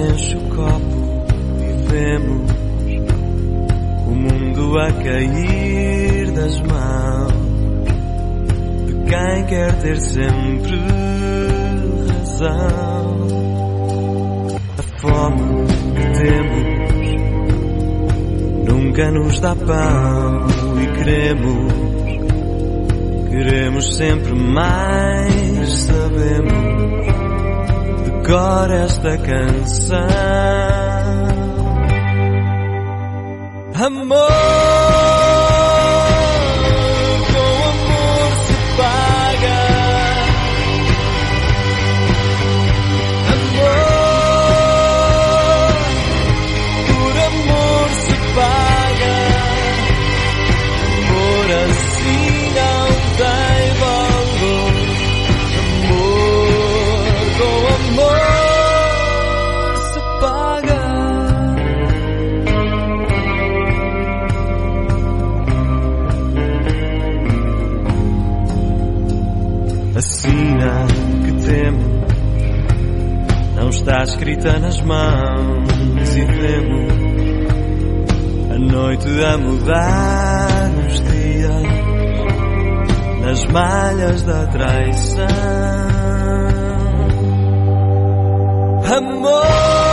enche o copo e vemos o mundo a cair das mãos de quem quer ter sempre razão. A fome que temos nunca nos dá pão e queremos sempre mais. Sabemos de cor esta canção. Amor, com amor se paga. Amor, por amor se paga. Amor assim não tem valor. Amor, com amor se paga. A sina que temos não está escrita nas mãos e vemos a noite a mudar os dias nas malhas da traição. Amor,